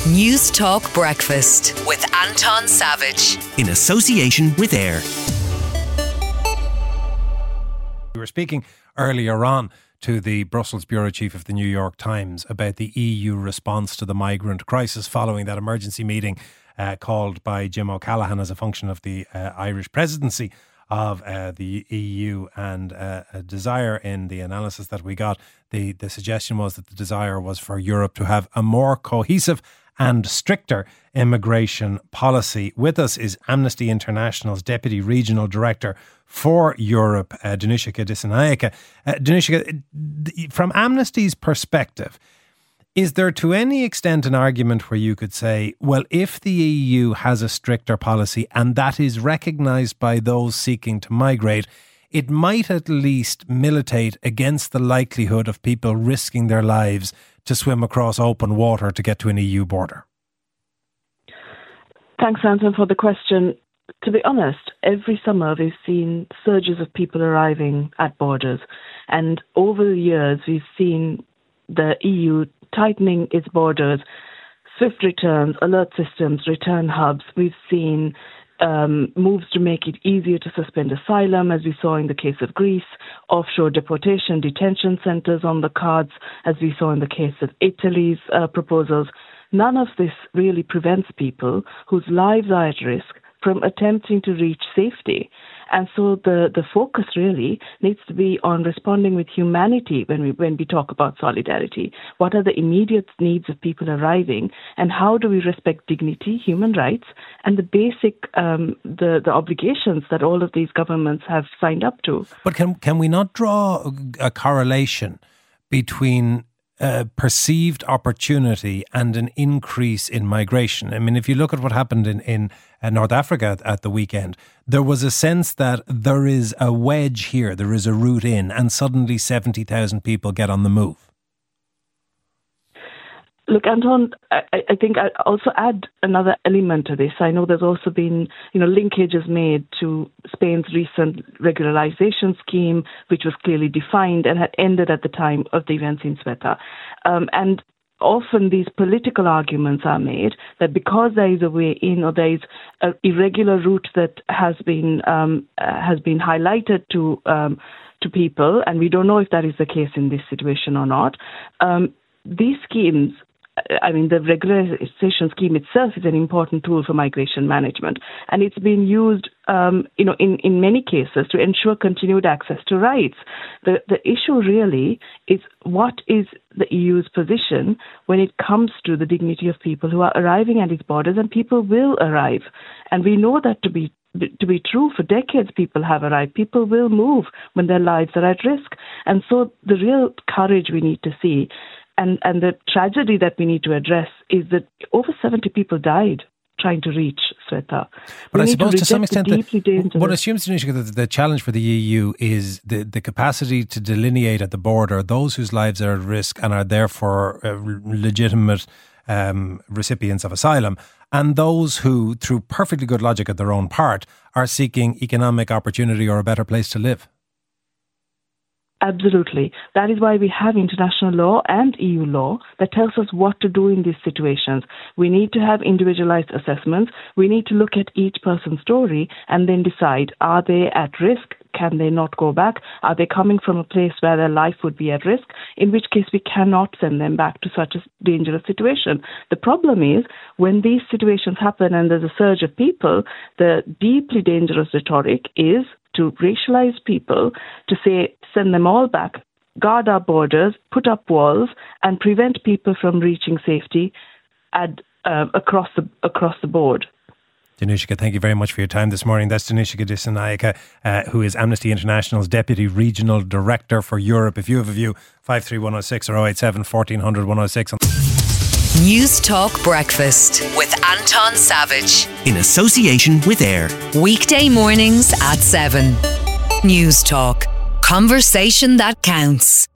News Talk Breakfast with Anton Savage. In association with AIR. We were speaking earlier on to the Brussels Bureau Chief of the New York Times about the EU response to the migrant crisis following that emergency meeting called by Jim O'Callaghan as a function of the Irish presidency of the EU, and a desire in the analysis that we got. The suggestion was that the desire was for Europe to have a more cohesive and stricter immigration policy. With us is Amnesty International's Deputy Regional Director for Europe, Danushka Dissanayake. Danushka, from Amnesty's perspective, is there to any extent an argument where you could say, well, if the EU has a stricter policy and that is recognised by those seeking to migrate, it might at least militate against the likelihood of people risking their lives to swim across open water to get to an EU border? Thanks, Anton, for the question. To be honest, every summer we've seen surges of people arriving at borders. And over the years, we've seen the EU tightening its borders, swift returns, alert systems, return hubs. We've seen moves to make it easier to suspend asylum, as we saw in the case of Greece, offshore deportation, detention centres on the cards, as we saw in the case of Italy's proposals. None of this really prevents people whose lives are at risk from attempting to reach safety. And so the focus really needs to be on responding with humanity when we talk about solidarity. What are the immediate needs of people arriving, and how do we respect dignity, human rights, and the basic the obligations that all of these governments have signed up to? But can we not draw a correlation between perceived opportunity and an increase in migration? I mean, if you look at what happened in North Africa at the weekend, there was a sense that there is a wedge here, there is a route in, and suddenly 70,000 people get on the move. Look, Anton, I think I'll also add another element to this. I know there's also been, linkages made to Spain's recent regularization scheme, which was clearly defined and had ended at the time of the events in Ceuta. And often these political arguments are made that because there is a way in, or there is an irregular route that has been highlighted to people, and we don't know if that is the case in this situation or not. These schemes, the regularization scheme itself is an important tool for migration management, and it's been used, in many cases to ensure continued access to rights. The issue really is, what is the EU's position when it comes to the dignity of people who are arriving at its borders, and people will arrive, and we know that to be true. For decades, people have arrived. People will move when their lives are at risk, and so the real courage we need to see. And the tragedy that we need to address is that over 70 people died trying to reach Ceuta. But I suppose to some extent, what assumes that the challenge for the EU is the capacity to delineate at the border those whose lives are at risk and are therefore legitimate recipients of asylum, and those who, through perfectly good logic at their own part, are seeking economic opportunity or a better place to live. Absolutely. That is why we have international law and EU law that tells us what to do in these situations. We need to have individualized assessments. We need to look at each person's story and then decide, are they at risk? Can they not go back? Are they coming from a place where their life would be at risk? In which case we cannot send them back to such a dangerous situation. The problem is, when these situations happen and there's a surge of people, the deeply dangerous rhetoric is to racialize people, to say, send them all back, guard our borders, put up walls, and prevent people from reaching safety across the board. Danushka, thank you very much for your time this morning. That's Danushka Dissanayake, who is Amnesty International's Deputy Regional Director for Europe. If you have a view, 53106 or 087 1400 106. News Talk Breakfast with Anton Savage. In association with AIR. Weekday mornings at 7. News Talk. Conversation that counts.